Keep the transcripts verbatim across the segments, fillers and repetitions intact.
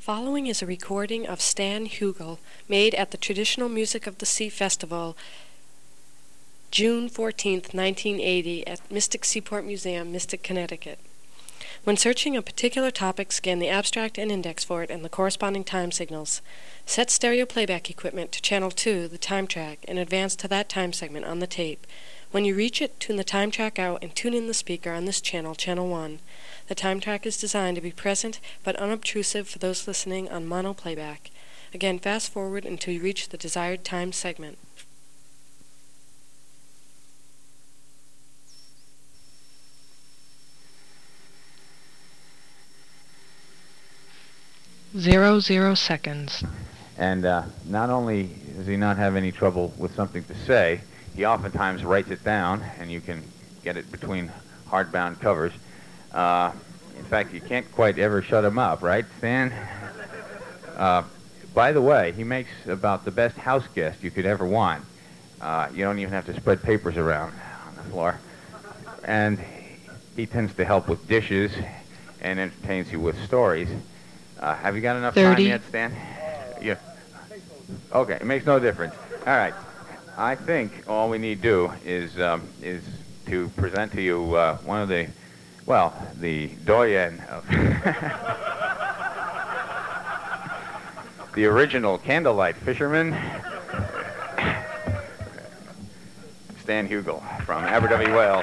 following is a recording of Stan Hugel made at the Traditional Music of the Sea Festival, June fourteenth, nineteen eighty, at Mystic Seaport Museum, Mystic, Connecticut. When searching a particular topic, scan the abstract and index for it and the corresponding time signals. Set stereo playback equipment to channel two, the time track, and advance to that time segment on the tape. When you reach it, tune the time track out and tune in the speaker on this channel, channel one. The time track is designed to be present but unobtrusive for those listening on mono playback. Again, fast forward until you reach the desired time segment. Zero zero seconds. And uh, not only does he not have any trouble with something to say, he oftentimes writes it down, and you can get it between hardbound covers. Uh, in fact, you can't quite ever shut him up, right, Stan? Uh, by the way, he makes about the best house guest you could ever want. Uh, you don't even have to spread papers around on the floor. And he tends to help with dishes and entertains you with stories. Uh, have you got enough thirty. time yet, Stan? Yeah. Okay, it makes no difference. All right. I think all we need to do is um, is to present to you uh, one of the, well, the doyen of the original candlelight fisherman, Stan Hugel from Aberdyfi, Wales.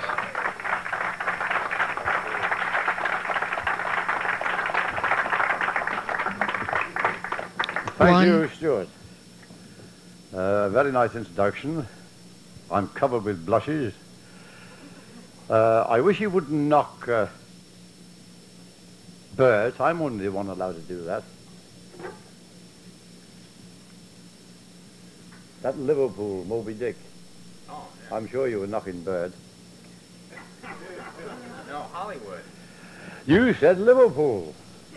Thank One. you, Stuart. Uh, very nice introduction. I'm covered with blushes. Uh, I wish you wouldn't knock uh, Bert. I'm only the one allowed to do that. That Liverpool Moby Dick. Oh, yeah. I'm sure you were knocking Bert. No, Hollywood. You said Liverpool.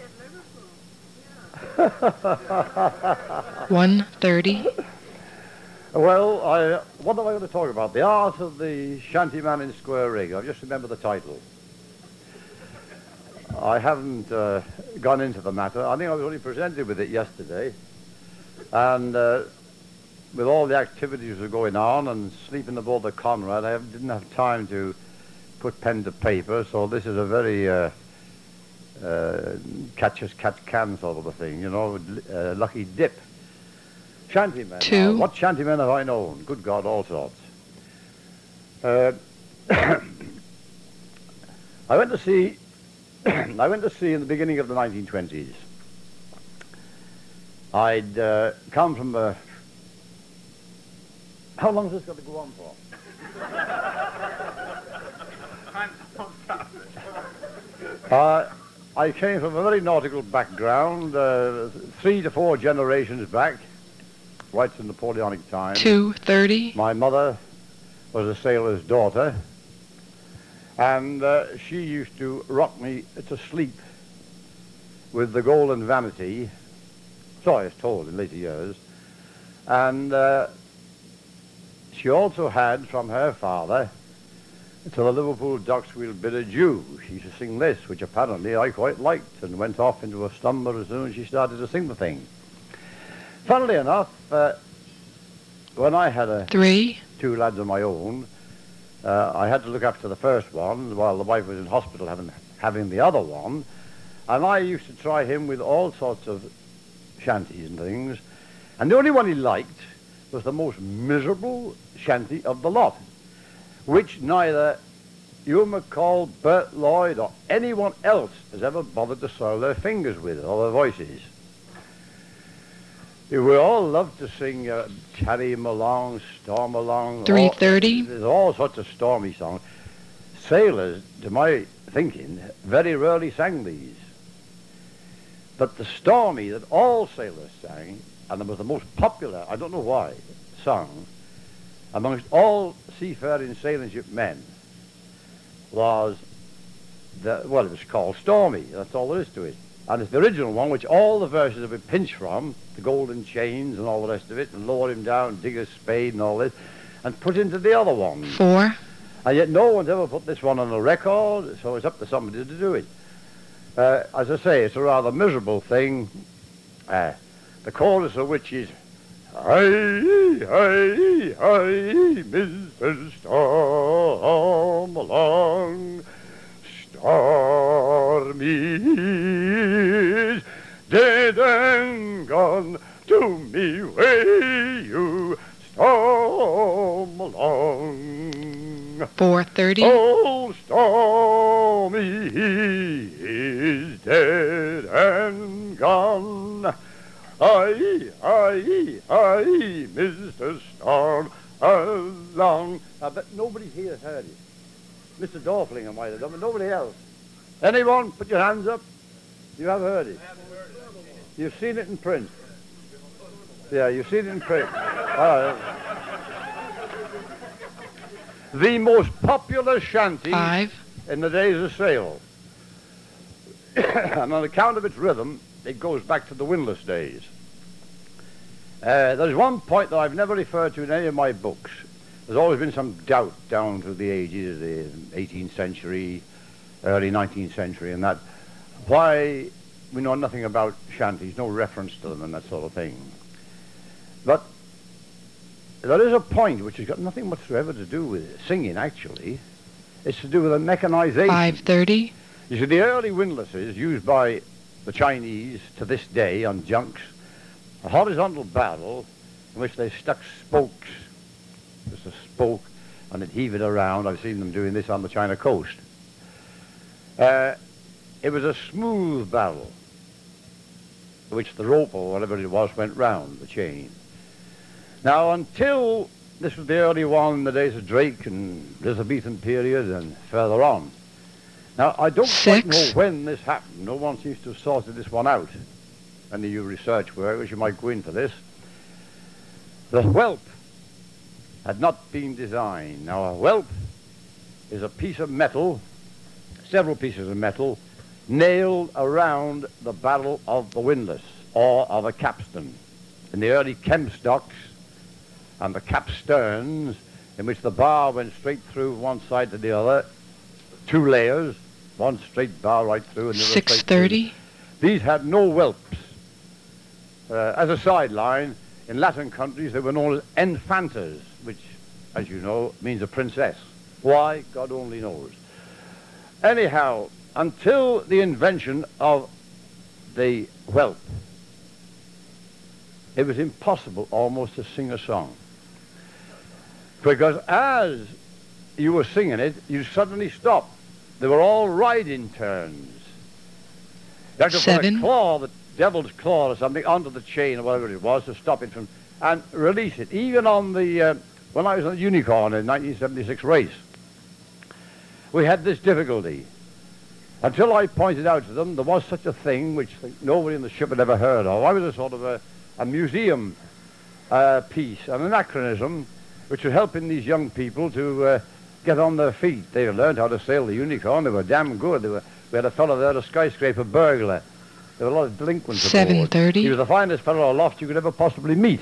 One thirty. Well, I, what am I going to talk about? The Art of the Shantyman in Square Rig. I just remember the title. I haven't uh, gone into the matter. I think I was only presented with it yesterday. And uh, with all the activities that were going on and sleeping aboard the Conrad, I have, didn't have time to put pen to paper, so this is a very uh, uh, catch as catch can sort of a thing, you know, uh, lucky dip. Shantymen. Two. Now, what shantymen have I known? Good God, all sorts. Uh, I went to see. I went to see in the beginning of the nineteen twenties. I'd uh, come from a. How long has this got to go on for? uh, I came from a very nautical background, uh, three to four generations back. Right in Napoleonic times. Two thirty. My mother was a sailor's daughter, and uh, she used to rock me to sleep with the Golden Vanity, so I was told in later years, and uh, she also had from her father to the Liverpool Docks We'll Bid Adieu. She used to sing this, which apparently I quite liked, and went off into a slumber as soon as she started to sing the thing. Funnily enough, uh, when I had a Three. two lads of my own, uh, I had to look after the first one while the wife was in hospital having, having the other one, and I used to try him with all sorts of shanties and things, and the only one he liked was the most miserable shanty of the lot, which neither Ewan MacColl, Bert Lloyd, or anyone else has ever bothered to soil their fingers with, or their voices. We all love to sing uh, Carry 'Em Along, Storm Along. Three thirty. There's all sorts of stormy songs. Sailors, to my thinking, very rarely sang these. But the stormy that all sailors sang, and it was the most popular, I don't know why, song, amongst all seafaring sailing ship men, was, the, well, it was called Stormy. That's all there is to it. And it's the original one, which all the verses have been pinched from, the golden chains and all the rest of it, and lower him down, dig a spade and all this, and put into the other one. Four. And yet no one's ever put this one on a record, so it's up to somebody to do it. Uh, as I say, it's a rather miserable thing, uh, the chorus of which is, "Hey, hey, hey, Mister Storm along, Stormy's dead and gone, to me way you storm along." four thirty. Oh, Stormy, he is dead and gone. Aye, aye, aye, Mister Storm along. I bet nobody here has heard it. Mister Dorflinger might have done, but nobody else. Anyone? Put your hands up. You have heard it. You've seen it in print. Yeah, you've seen it in print. All right. The most popular shanty Five. in the days of sail. And on account of its rhythm, it goes back to the windlass days. Uh, there's one point that I've never referred to in any of my books. There's always been some doubt down through the ages, the eighteenth century, early nineteenth century, and that, why we know nothing about shanties, no reference to them and that sort of thing. But there is a point which has got nothing whatsoever to do with singing, actually. It's to do with the mechanization. Five thirty. You see, the early windlasses used by the Chinese to this day on junks, a horizontal barrel in which they stuck spokes, just a spoke, and they'd heave it around. I've seen them doing this on the China coast. Uh, it was a smooth barrel, which the rope or whatever it was went round the chain. Now, until this was the early one in the days of Drake and Elizabethan period and further on. Now, I don't quite know Six. when this happened. No one seems to have sorted this one out. Any of you research workers, you might go into this. The whelp had not been designed. Now, a whelp is a piece of metal, several pieces of metal, nailed around the barrel of the windlass or of a capstan. In the early Kempstocks and the capsterns, in which the bar went straight through one side to the other, two layers, one straight bar right through and the other Six straight through. thirty. These had no whelps. Uh, as a sideline, in Latin countries they were known as infantas, which, as you know, means a princess. Why? God only knows. Anyhow, until the invention of the whelp, it was impossible almost to sing a song. Because as you were singing it, you suddenly stopped. They were all riding turns. You had to Seven. put a claw, the devil's claw or something, onto the chain or whatever it was to stop it from, and release it. Even on the, uh, when I was on the Unicorn in nineteen seventy-six race, we had this difficulty. Until I pointed out to them there was such a thing which nobody in the ship had ever heard of. I was a sort of a, a museum uh, piece, an anachronism, which was helping these young people to uh, get on their feet. They learned how to sail the Unicorn. They were damn good. They were, we had a fellow there, a skyscraper burglar. There were a lot of delinquents aboard. Seven thirty. He was the finest fellow aloft you could ever possibly meet.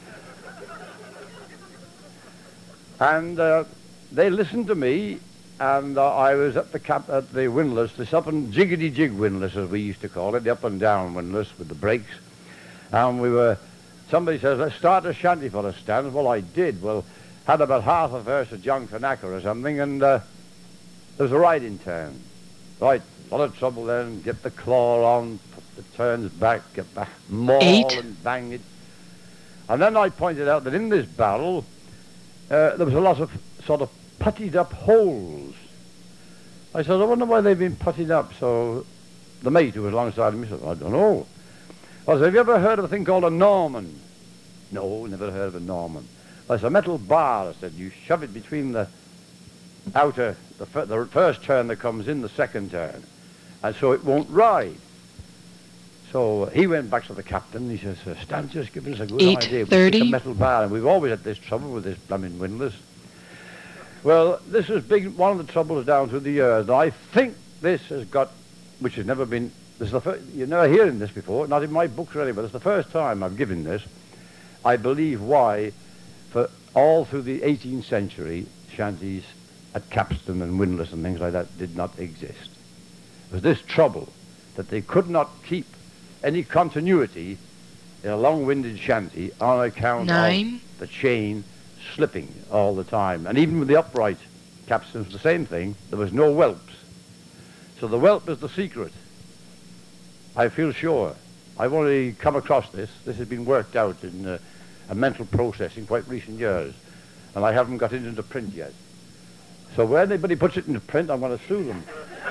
And uh, they listened to me, and uh, I was at the cap at the windlass, this up and jiggity-jig windlass, as we used to call it, the up and down windlass with the brakes. And we were, somebody says, let's start a shanty for us, Stan. Well, I did. Well, had about half a verse of John Conacher or something, and uh, there was a riding turn. Right, a lot of trouble then, get the claw on, put the turns back, get back, maul Eight. and bang it. And then I pointed out that in this barrel, uh, there was a lot of sort of puttied up holes. I said, I wonder why they've been puttied up. So the mate who was alongside me said, I don't know. I said, have you ever heard of a thing called a Norman? No, never heard of a Norman. It's a metal bar. I said, you shove it between the outer, the, fir the first turn that comes in, the second turn, and so it won't ride. So he went back to the captain. He says, Stan, just giving us a good Eight idea. We thirty. stick a metal bar, and we've always had this trouble with this blooming windlass. Well, this is big, one of the troubles down through the years. Now, I think this has got, which has never been, this is the first, you're never hearing this before, not in my books really, but it's the first time I've given this. I believe why, for all through the eighteenth century, shanties at capstan and windlass and things like that did not exist. It was this trouble that they could not keep any continuity in a long-winded shanty on account Nine. of the chain slipping all the time. And even with the upright capstans, the same thing, there was no whelps. So the whelp is the secret. I feel sure. I've only come across this. This has been worked out in uh, a mental process in quite recent years. And I haven't got it into print yet. So when anybody puts it into print, I'm going to sue them.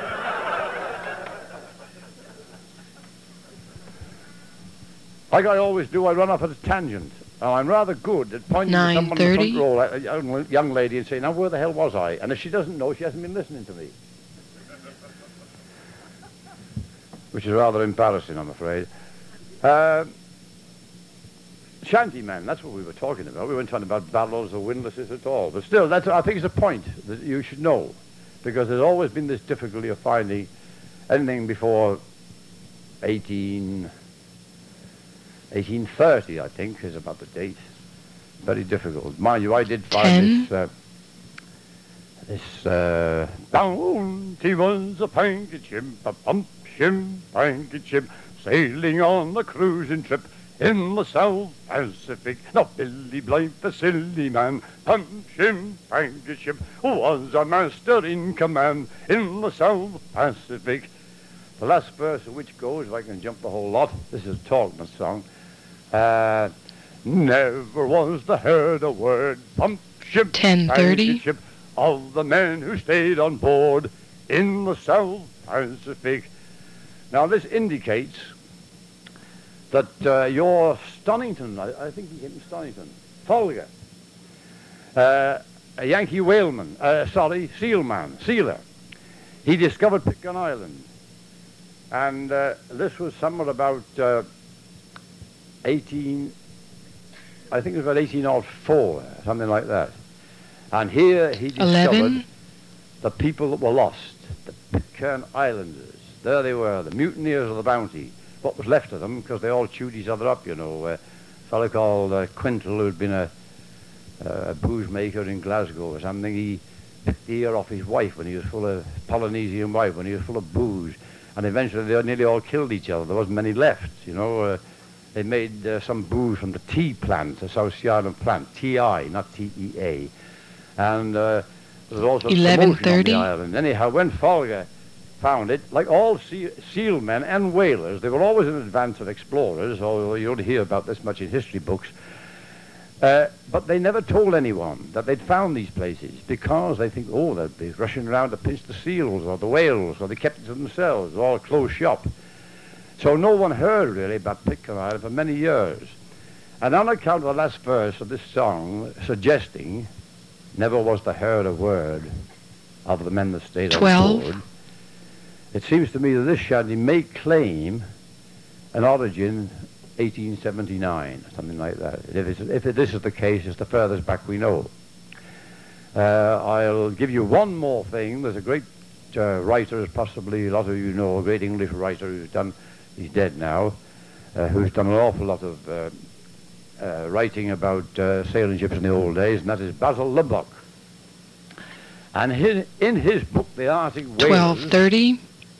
Like I always do, I run off at a tangent. And I'm rather good at pointing to someone in the front row, a young, young lady, and saying, now where the hell was I? And if she doesn't know, she hasn't been listening to me. Which is rather embarrassing, I'm afraid. Uh, Shantymen, that's what we were talking about. We weren't talking about barrels or windlasses at all. But still, that's, I think it's a point that you should know. Because there's always been this difficulty of finding anything before eighteen, eighteen thirty, I think, is about the date. Very difficult. Mind you, I did find Ten. this... Uh, this... Uh, Bounty was a handkerchief, a pump shim, handkerchief, sailing on a cruising trip in the South Pacific. Now Billy Blythe, the silly man, pump shim, handkerchief, was a master in command in the South Pacific. The last verse of which goes, if I can jump the whole lot, this is a Talkman song. Uh, never was there heard a word, pump ship, ten thirty, handkerchief, of the men who stayed on board in the South Pacific. Now this indicates that uh, your Stonington, I, I think he came from Stonington, Folger, uh, a Yankee whaleman, uh, sorry, sealman, sealer, he discovered Pitcairn Island. And uh, this was somewhere about uh, eighteen, I think it was about eighteen oh four, something like that. And here he discovered eleven. The people that were lost, the Pitcairn Islanders. There they were, the mutineers of the Bounty. What was left of them, because they all chewed each other up, you know. Uh, a fellow called uh, Quintal, who'd been a, uh, a booze maker in Glasgow or something, he picked the ear off his wife when he was full of, Polynesian wife, when he was full of booze. And eventually they nearly all killed each other. There wasn't many left, you know. Uh, they made uh, some booze from the tea plant, the South Sea Island plant, T I, not T E A. And uh, there was also eleven promotion on thirty. the island. Anyhow, when Folger found it, like all sea sealmen and whalers, they were always in advance of explorers, although you don't hear about this much in history books. Uh, but they never told anyone that they'd found these places because they think, oh, they'd be rushing around to pinch the seals or the whales, or they kept it to themselves, all closed shop. So no one heard really about Pitcairn Island for many years. And on account of the last verse of this song suggesting, never was there heard a word of the men that stayed Twelve. on board, it seems to me that this shanty may claim an origin eighteen seventy-nine, something like that. If, it's, if it, this is the case, it's the furthest back we know. Uh, I'll give you one more thing. There's a great uh, writer, as possibly a lot of you know, a great English writer who's done, he's dead now, uh, who's done an awful lot of uh, uh, writing about uh, sailing ships in the old days, and that is Basil Lubbock. And his, in his book, The Arctic Whales, twelve thirty.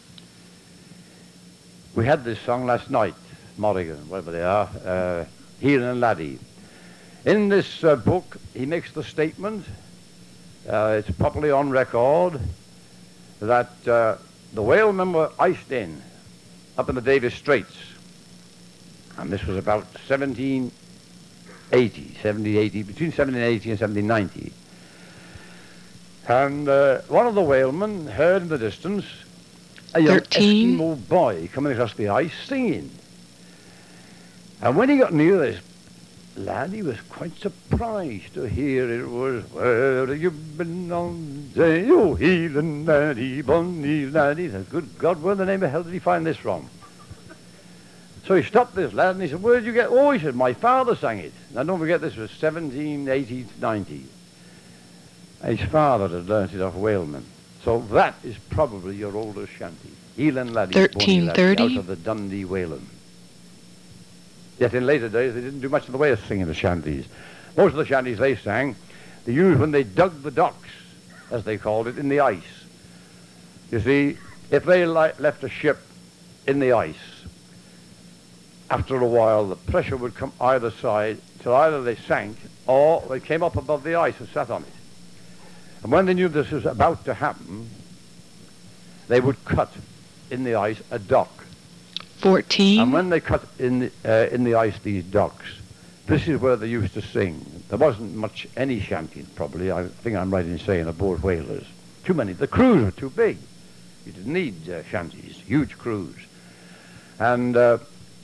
we had this song last night, Morrigan, whatever they are, uh, Healan and Laddie. In this uh, book, he makes the statement, uh, it's properly on record, that uh, the whalemen were iced in up in the Davis Straits. And this was about seventeen eighty, seventeen eighty, between seventeen eighty and seventeen ninety. And uh, one of the whalemen heard in the distance a young thirteen. Eskimo boy coming across the ice singing. And when he got near this lad, he was quite surprised to hear it was, where have you been on day, oh, healing laddie, bonny laddie. He said, good God, where the name of hell did he find this from? So he stopped this lad and he said, where did you get, oh, he said, my father sang it. Now don't forget, this was seventeen eighty to ninety. His father had learnt it off whalemen. So that is probably your oldest shanty. Healing laddie, thirteen thirty. out of the Dundee Whalen. Yet in later days, they didn't do much in the way of singing the shanties. Most of the shanties they sang, they used when they dug the docks, as they called it, in the ice. You see, if they li- left a ship in the ice, after a while, the pressure would come either side till either they sank or they came up above the ice and sat on it. And when they knew this was about to happen, they would cut in the ice a dock. fourteen, And when they cut in the, uh, in the ice these docks, this is where they used to sing. There wasn't much any shantying, probably. I think I'm right in saying aboard whalers. Too many. The crews were too big. You didn't need uh, shanties, huge crews. And uh,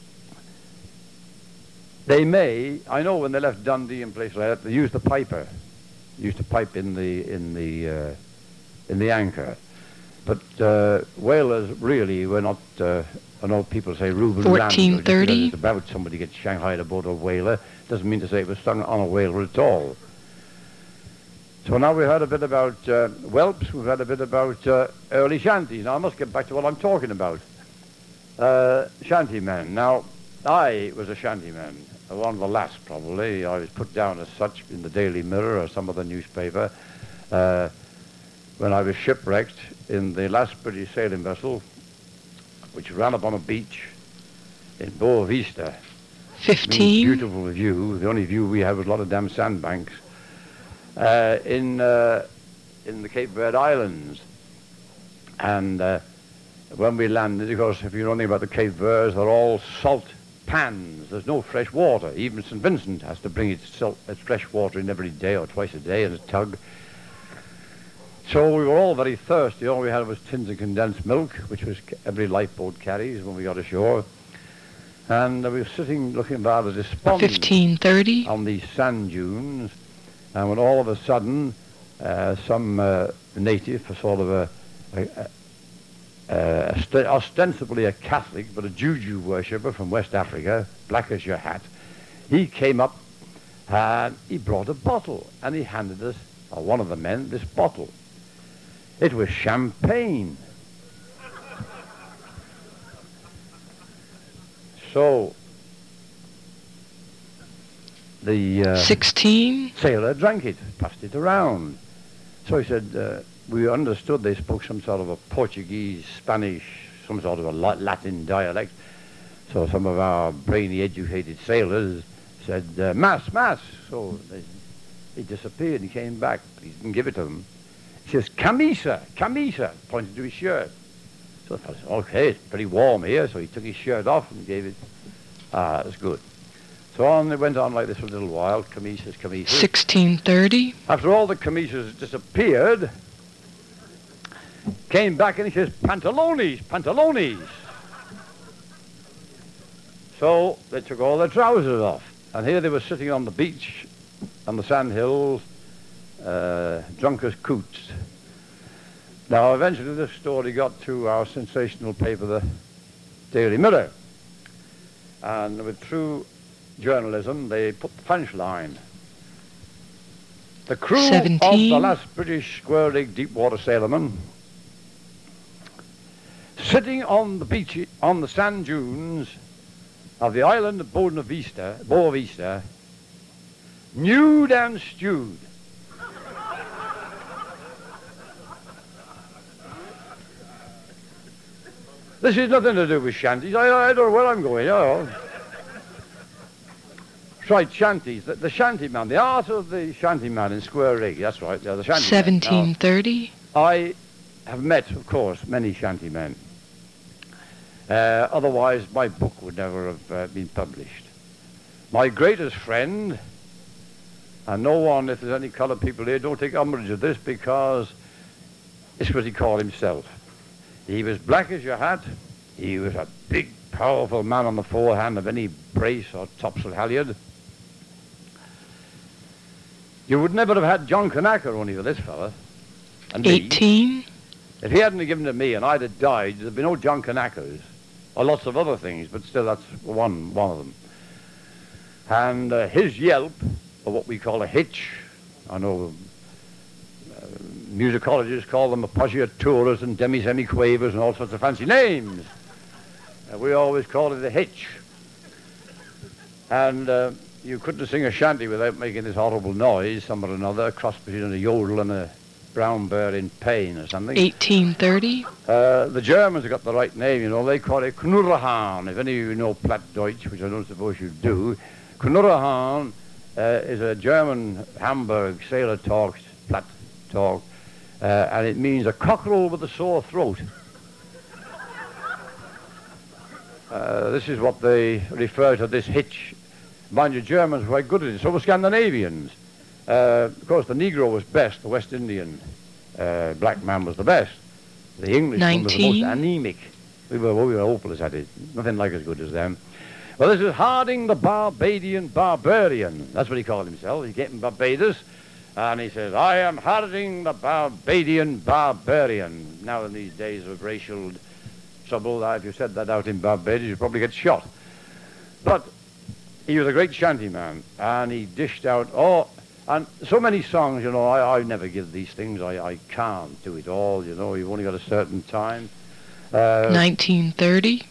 they may, I know when they left Dundee and places like that, they used the piper. They used to pipe in the in the uh, in the anchor. But uh, whalers really were not. Uh, I know people say Reuben fourteen thirty. It's about somebody gets shanghaied aboard a whaler. Doesn't mean to say it was sung on a whaler at all. So now we've heard a bit about uh, whelps. We've heard a bit about uh, early shanties. Now I must get back to what I'm talking about. Uh, shantymen. Now I was a shantyman. One of the last, probably. I was put down as such in the Daily Mirror or some other newspaper uh, when I was shipwrecked in the last British sailing vessel, which ran up on a beach in Boa Vista. fifteen, Beautiful view. The only view we had was a lot of damn sandbanks. Uh, in uh, in the Cape Verde Islands. And uh, when we landed, of course, if you know anything about the Cape Verdes, they're all salt pans. There's no fresh water. Even Saint Vincent has to bring its, salt, its fresh water in every day or twice a day in a tug. So we were all very thirsty. All we had was tins of condensed milk, which was every lifeboat carries when we got ashore. And uh, we were sitting looking rather despondent fifteen thirty, on these sand dunes. And when all of a sudden, uh, some uh, native, a sort of a, a, a, a st- ostensibly a Catholic, but a juju worshipper from West Africa, black as your hat, he came up and he brought a bottle and he handed us, or one of the men, this bottle. It was champagne. So the uh, sixteen, sailor drank it, passed it around. So he said, uh, we understood they spoke some sort of a Portuguese, Spanish, some sort of a Latin dialect. So some of our brainy, educated sailors said, uh, mass, mass. So they, he disappeared and he came back. He didn't give it to them. He says, camisa, camisa, pointed to his shirt. So the fellow said, okay, it's pretty warm here. So he took his shirt off and gave it. Ah, that was good. So on, it went on like this for a little while, camisas, camisas. sixteen thirty, After all the camisas disappeared, came back and he says, pantalones, pantalones. So they took all their trousers off. And here they were sitting on the beach, on the sand hills, uh, drunk as coots. Now eventually this story got to our sensational paper, the Daily Mirror. And with true journalism, they put the punchline. The crew seventeen. of the last British square-rigged deep-water sailorman, sitting on the beach, on the sand dunes of the island of Boa Vista, Boa Vista, nude and stewed. This has nothing to do with shanties. I, I don't know where I'm going. You know. That's right, shanties. The, the shanty man, the art of the shanty man in square rig. That's right. Yeah, the shanty seventeen thirty, I have met, of course, many shanty men. Uh, otherwise, my book would never have uh, been published. My greatest friend, and no one, if there's any coloured people here, don't take umbrage of this because it's what he called himself. He was black as your hat. He was a big, powerful man on the forehand of any brace or topsail halyard. You would never have had John Conacher only for this fella. And me. eighteen, If he hadn't given it to me and I'd have died, there'd be no John Conachers. Or lots of other things, but still that's one, one of them. And uh, his yelp, or what we call a hitch, I know uh, musicologists call them appoggiaturas and demi-semi-quavers and all sorts of fancy names. Uh, we always call it a hitch. And uh, you couldn't sing a shanty without making this horrible noise, some or another, a cross between a yodel and a brown bear in pain or something. eighteen thirty, Uh, the Germans have got the right name, you know. They call it Knurrahan. If any of you know Platt Deutsch, which I don't suppose you do, Knurrahan uh, is a German Hamburg sailor talk, Platt talk, uh, and it means a cockerel with a sore throat. uh, this is what they refer to this hitch. Mind you, Germans were quite good at it, so were Scandinavians. Uh, of course, the Negro was best, the West Indian uh, black man was the best. The English one was the most nineteen. anemic. We were, we were hopeless at it. Nothing like as good as them. Well, this is Harding the Barbadian Barbarian. That's what he called himself. He came from Barbados, and he says, I am Harding the Barbadian Barbarian. Now, in these days of racial trouble, if you said that out in Barbados, you'd probably get shot. But he was a great shanty man, and he dished out, oh, and so many songs, you know, I, I never give these things. I, I can't do it all, you know. You've only got a certain time. Uh, nineteen thirty,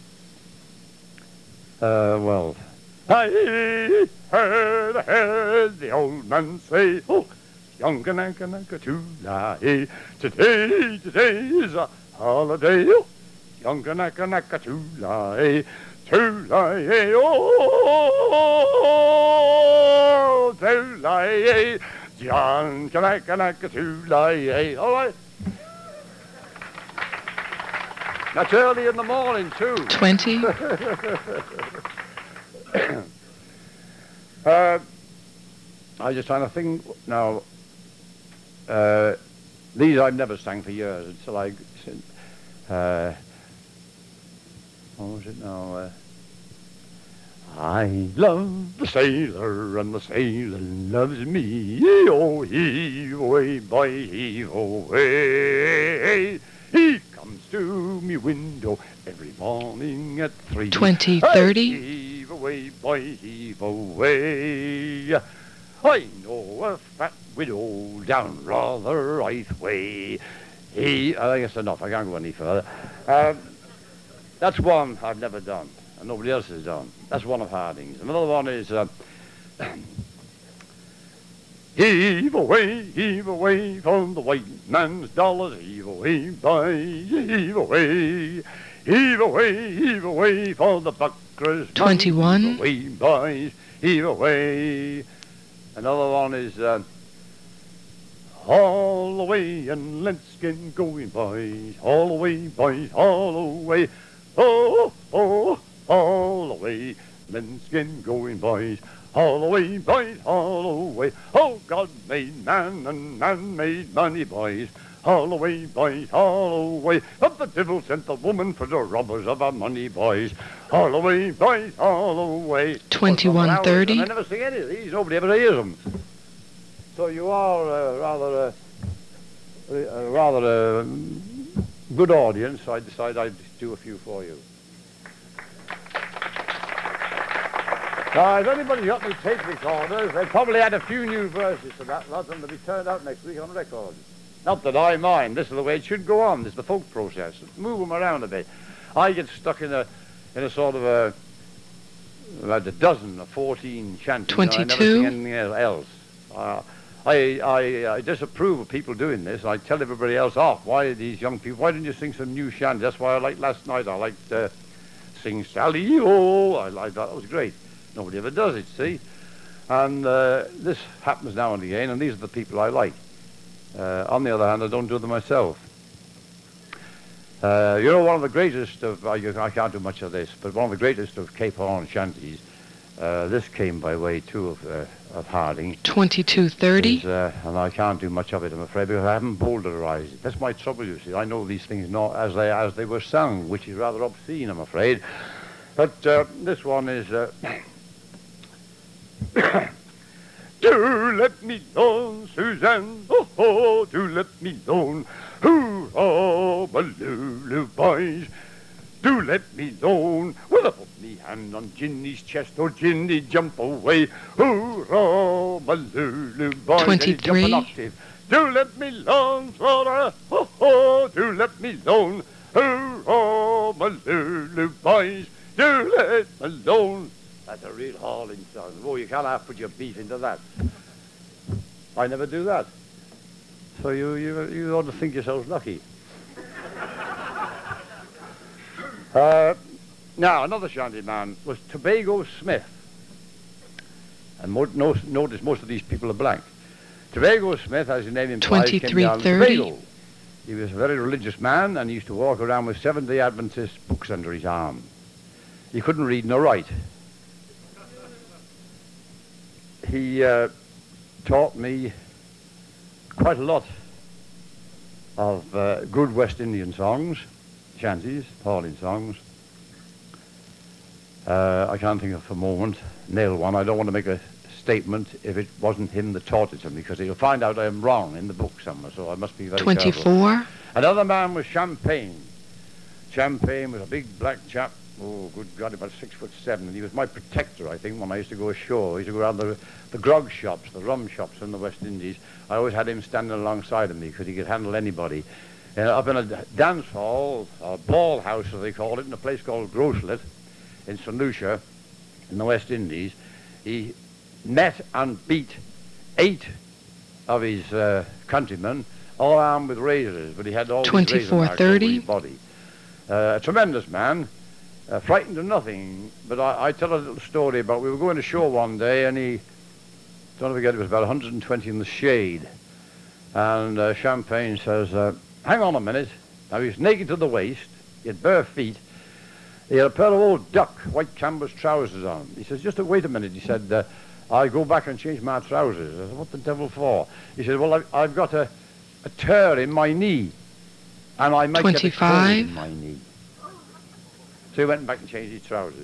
Uh, well, I heard, I heard the old man say, oh, young kanaka to lie. Today, today is a holiday. Oh, young kanaka to lie. To lie, oh, to lie. Young kanaka to lie. All right. That's early in the morning, too. twenty, uh, I was just trying to think now. Uh, these I've never sang for years until I. Uh, what was it now? Uh, I love the sailor and the sailor loves me. Oh, heave away, boy, heave away. He comes to me window every morning at three. twenty thirty, Heave away, boy, heave away. I know a fat widow down rather right way. He, I think it's enough. I can't go any further. Um, that's one I've never done, and nobody else has done. That's one of Harding's. Another one is. Uh, Heave away, heave away from the white man's dollars. Heave away, boy, heave away. Heave away, heave away for the buckrers. twenty-one, Heave away, boys, heave away. Another one is uh, all the way and let's get going, boys. All the way, boys, all the way. Oh, oh, all the way. Let's get going, boys. All the way, boys, all the way. Oh, God made man and man made money, boys. All the way, boys, all the way. But the devil sent the woman for the robbers of our money, boys. All the way, boys, all the way. twenty-one thirty, I never sing any of these. Nobody ever hears them. So you are uh, rather uh, a rather a good audience. I decided I'd do a few for you. Now, if anybody's got any tape recorders, they probably had a few new verses to that lot, and they'll be turned out next week on record. Not that I mind. This is the way it should go on. This is the folk process. Move them around a bit. I get stuck in a in a sort of a about a dozen or fourteen shanties. I never twenty-two. sing anything else. Uh, I, I I disapprove of people doing this. I tell everybody else off. Why are these young people? Why didn't you sing some new shanties? That's why I liked last night. I liked uh, Sing Sally Oh. I liked that. That was great. Nobody ever does it, see? And uh, this happens now and again, and these are the people I like. Uh, on the other hand, I don't do them myself. Uh, you know, one of the greatest of, I, I can't do much of this, but one of the greatest of Cape Horn shanties, uh, this came by way, too, of, uh, of Harding. twenty-two thirty, Is, uh, and I can't do much of it, I'm afraid, because I haven't bowdlerized it. That's my trouble, you see. I know these things not as they as they were sung, which is rather obscene, I'm afraid. But uh, this one is... Uh, do let me alone, Suzanne, oh, oh, do let me alone. Hoorah, Baloo, boys, do let me alone. Will I put me hand on Ginny's chest, or Ginny jump away? Hoorah, Baloo, boys, and he jump an twenty-three. octave. Do let me alone, Flora, oh, oh, do let me alone. Hoorah, Baloo, boys, do let me alone. That's a real hauling song. Oh, you can't have to put your beef into that. I never do that. So you, you, you ought to think yourselves lucky. uh, now, another shanty man was Tobago Smith. And mo- no, notice most of these people are blank. Tobago Smith, as his name implies, came down from Tobago. He was a very religious man, and he used to walk around with Seventh-day Adventist books under his arm. He couldn't read nor write. He uh, taught me quite a lot of uh, good West Indian songs, shanties, Pauline songs. Uh, I can't think of for a moment, nail one. I don't want to make a statement if it wasn't him that taught it to me, because he'll find out I am wrong in the book somewhere, so I must be very twenty-four. careful. Another man was Champagne. Champagne was a big black chap. Oh, good God, about six foot seven. And he was my protector, I think, when I used to go ashore. I used to go around the, the grog shops, the rum shops in the West Indies. I always had him standing alongside of me because he could handle anybody. Uh, up in a dance hall, a ball house, as they called it, in a place called Grocelet in Saint Lucia in the West Indies, he met and beat eight of his uh, countrymen, all armed with razors, but he had all these razor marks over his body. Uh, a tremendous man. Uh, frightened of nothing, but I, I tell a little story about, we were going ashore one day, and he, don't forget, it was about one hundred twenty in the shade, and uh, Champagne says, uh, hang on a minute. Now, he was naked to the waist, he had bare feet, he had a pair of old duck, white canvas trousers on. He says, just wait a minute, he said, uh, I'll go back and change my trousers. I said, what the devil for? He said, well, I've, I've got a, a tear in my knee, and I might get a cold in my knee. So he went back and changed his trousers.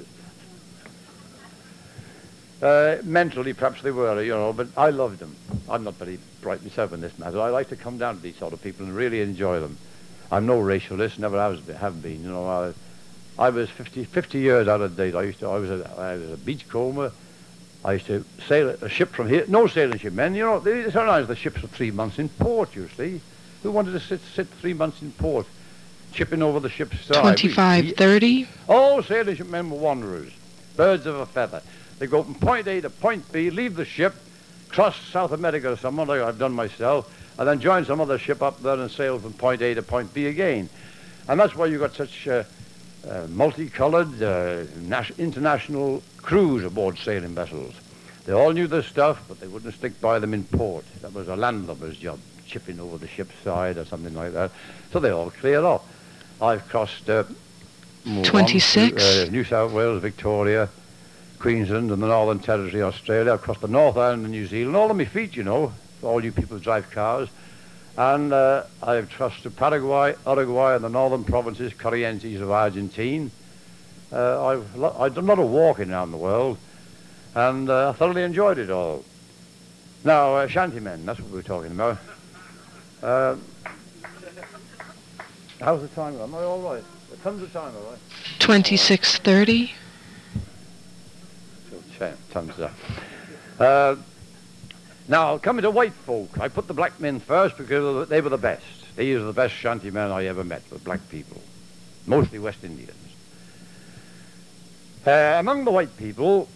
Uh, mentally, perhaps they were, you know, but I loved them. I'm not very bright myself in this matter. I like to come down to these sort of people and really enjoy them. I'm no racialist, never has, have been. You know, I, I was fifty, fifty years out of date. I used to, I was a, I was a beachcomber. I used to sail a ship from here. No sailing ship men, you know. They, sometimes the ships were three months in port. You see, who wanted to sit sit three months in port? Chipping over the ship's side. twenty-five thirty. All sailing ship men were wanderers, birds of a feather. They go from point A to point B, leave the ship, cross South America or somewhere, like I've done myself, and then join some other ship up there and sail from point A to point B again. And that's why you got such uh, uh, multicolored uh, international crews aboard sailing vessels. They all knew their stuff, but they wouldn't stick by them in port. That was a landlubber's job, chipping over the ship's side or something like that. So they all cleared off. I've crossed uh, twenty-six. Uh, New South Wales, Victoria, Queensland, and the Northern Territory, Australia. I've crossed the North Island of New Zealand, all on my feet, you know, for all you people who drive cars. And uh, I've crossed to Paraguay, Uruguay, and the northern provinces, Corrientes of Argentine. Uh, I've, lo- I've done a lot of walking around the world, and uh, I thoroughly enjoyed it all. Now, uh, shantymen, that's what we were talking about. Uh, How's the time? Am I all right? The tons of time, all right? twenty-six thirty. So, tons of uh, Now, coming to white folk, I put the black men first because they were the best. These are the best shanty men I ever met, were black people, mostly West Indians. Uh, among the white people,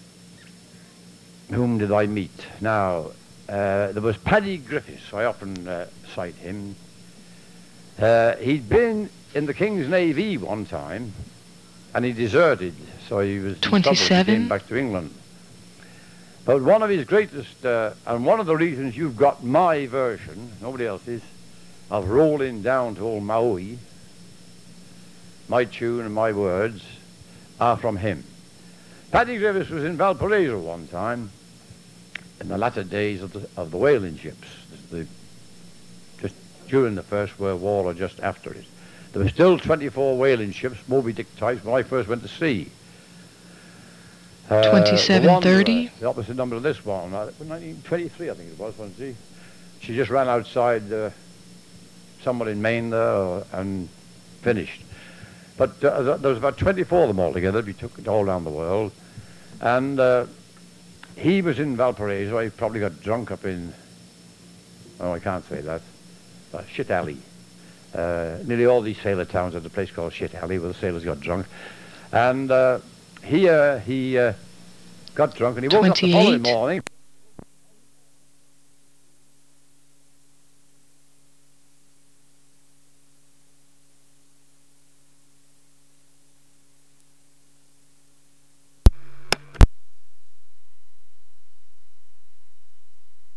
whom did I meet? Now, uh, there was Paddy Griffiths. I often uh, cite him. Uh, he'd been in the King's Navy one time, and he deserted, so he was in trouble. twenty-seven. He came back to England. But one of his greatest, uh, and one of the reasons you've got my version, nobody else's, of Rolling Down to Old Maui, my tune and my words, are from him. Paddy Griffiths was in Valparaiso one time, in the latter days of the, of the whaling ships, the just during the First World War or just after it. There were still twenty-four whaling ships, Moby Dick types, when I first went to sea. Uh, twenty-seven thirty. The opposite number of this one, uh, nineteen twenty-three I think it was, wasn't she? She just ran outside uh, somewhere in Maine there uh, and finished. But uh, there was about twenty-four of them altogether. We took it all around the world. And uh, he was in Valparaiso. He probably got drunk up in, oh, I can't say that, uh, Shit Alley. Uh, nearly all these sailor towns had a place called Shit Alley where the sailors got drunk. And uh, he, uh, he uh, got drunk and he woke up the following morning.